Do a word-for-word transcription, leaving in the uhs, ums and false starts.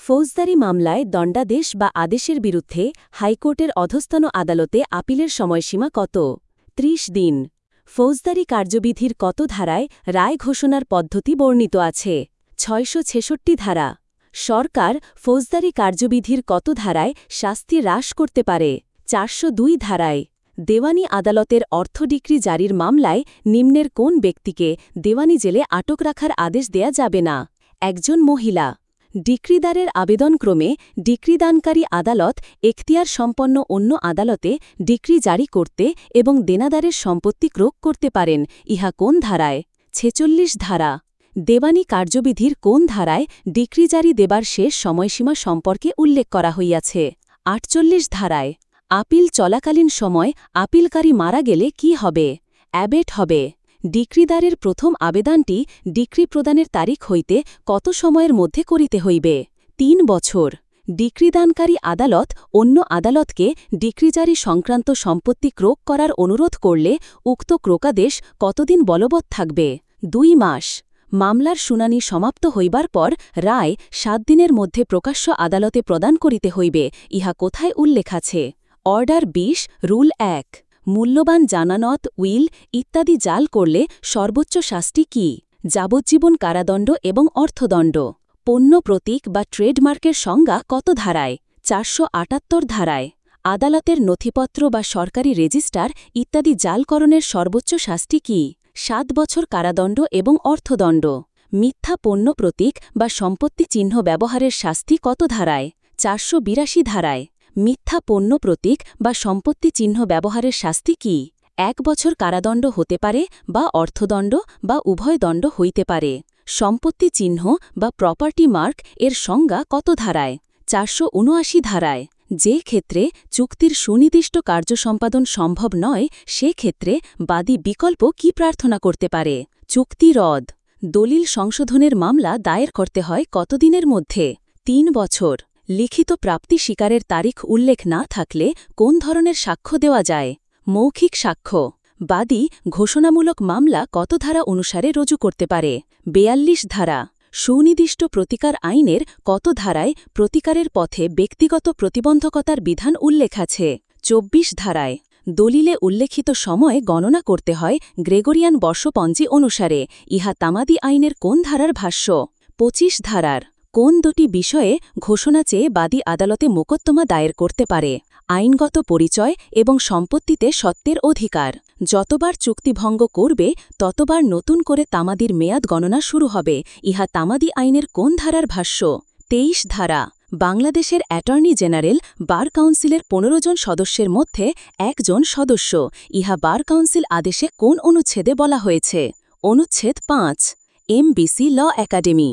ফৌজদারি মামলায় দণ্ডাদেশ বা আদেশের বিরুদ্ধে হাইকোর্টের অধস্তন আদালতে আপিলের সময়সীমা কত? ত্রিশ দিন। ফৌজদারি কার্যবিধির কত ধারায় রায় ঘোষণার পদ্ধতি বর্ণিত আছে? ছয়শো ছেষট্টি ধারা। সরকার ফৌজদারি কার্যবিধির কত ধারায় শাস্তি হ্রাস করতে পারে? চারশো দুই ধারায়। দেওয়ানি আদালতের অর্থ ডিক্রি জারির মামলায় নিম্নের কোন ব্যক্তিকে দেওয়ানি জেলে আটক রাখার আদেশ দেয়া যাবে না? একজন মহিলা। ডিক্রিদারের আবেদনক্রমে ডিক্রিদানকারী আদালত এখতিয়ার সম্পন্ন অন্য আদালতে ডিক্রি জারি করতে এবং দেনাদারের সম্পত্তি ক্রোক করতে পারেন। ইহা কোন ধারায়? ছেচল্লিশ ধারা। দেওয়ানি কার্যবিধির কোন ধারায় ডিক্রি জারি দেবার শেষ সময়সীমা সম্পর্কে উল্লেখ করা হইয়াছে? আটচল্লিশ ধারায়। আপিল চলাকালীন সময় আপিলকারী মারা গেলে কি হবে? অ্যাবেট হবে। ডিক্রিদারের প্রথম আবেদনটি ডিক্রি প্রদানের তারিখ হইতে কত সময়ের মধ্যে করিতে হইবে? তিন বছর। ডিক্রিদানকারী আদালত অন্য আদালতকে ডিক্রিজারি সংক্রান্ত সম্পত্তি ক্রোক করার অনুরোধ করলে উক্ত ক্রোকাদেশ কতদিন বলবৎ থাকবে? দুই মাস। মামলার শুনানি সমাপ্ত হইবার পর রায় সাত দিনের মধ্যে প্রকাশ্য আদালতে প্রদান করিতে হইবে। ইহা কোথায় উল্লেখ আছে? অর্ডার বিশ রুল এক। মূল্যবান জামানত, উইল ইত্যাদি জাল করলে সর্বোচ্চ শাস্তি কি? যাবজ্জীবন কারাদণ্ড এবং অর্থদণ্ড। পণ্য প্রতীক বা ট্রেডমার্কের সংজ্ঞা কত ধারায়? চারশো আটাত্তর ধারায়। আদালতের নথিপত্র বা সরকারি রেজিস্টার ইত্যাদি জালকরণের সর্বোচ্চ শাস্তি কি? সাত বছর কারাদণ্ড এবং অর্থদণ্ড। মিথ্যা পণ্য প্রতীক বা সম্পত্তি চিহ্ন ব্যবহারের শাস্তি কত ধারায়? চারশো বিরাশি ধারায়। মিথ্যা পণ্য প্রতীক বা সম্পত্তি চিহ্ন ব্যবহারের শাস্তি কি? এক বছর কারাদণ্ড হতে পারে বা অর্থদণ্ড বা উভয় দণ্ড হইতে পারে। সম্পত্তি চিহ্ন বা প্রপার্টি মার্ক এর সংজ্ঞা কত ধারায়? চারশো উনআশি ধারায়। যে ক্ষেত্রে চুক্তির সুনির্দিষ্ট কার্য সম্পাদন সম্ভব নয় সে ক্ষেত্রে বাদী বিকল্প কি প্রার্থনা করতে পারে? চুক্তি রদ। দলিল সংশোধনের মামলা দায়ের করতে হয় কতদিনের মধ্যে? তিন বছর। লিখিত প্রাপ্তি স্বীকারের তারিখ উল্লেখ না থাকলে কোন ধরনের সাক্ষ্য দেওয়া যায়? মৌখিক সাক্ষ্য। বাদী ঘোষণামূলক মামলা কত ধারা অনুসারে রুজু করতে পারে? বেয়াল্লিশ ধারা। সুনির্দিষ্ট প্রতিকার আইনের কত ধারায় প্রতিকারের পথে ব্যক্তিগত প্রতিবন্ধকতার বিধান উল্লেখ আছে? চব্বিশ ধারায়। দলিলে উল্লেখিত সময় গণনা করতে হয় গ্রেগরিয়ান বর্ষপঞ্জি অনুসারে। ইহা তামাদি আইনের কোন ধারার ভাষ্য? পঁচিশ ধারার। কোন দুটি বিষয়ে ঘোষণা চেয়ে বাদী আদালতে মোকদ্দমা দায়ের করতে পারে? আইনগত পরিচয় এবং সম্পত্তিতে সত্ত্বের অধিকার। যতবার চুক্তিভঙ্গ করবে ততবার নতুন করে তামাদির মেয়াদ গণনা শুরু হবে। ইহা তামাদি আইনের কোন ধারার ভাষ্য? তেইশ ধারা। বাংলাদেশের অ্যাটর্নি জেনারেল বার কাউন্সিলের পনেরো জন সদস্যের মধ্যে একজন সদস্য। ইহা বার কাউন্সিল আদেশে কোন অনুচ্ছেদে বলা হয়েছে? অনুচ্ছেদ পাঁচ। MBC law academy.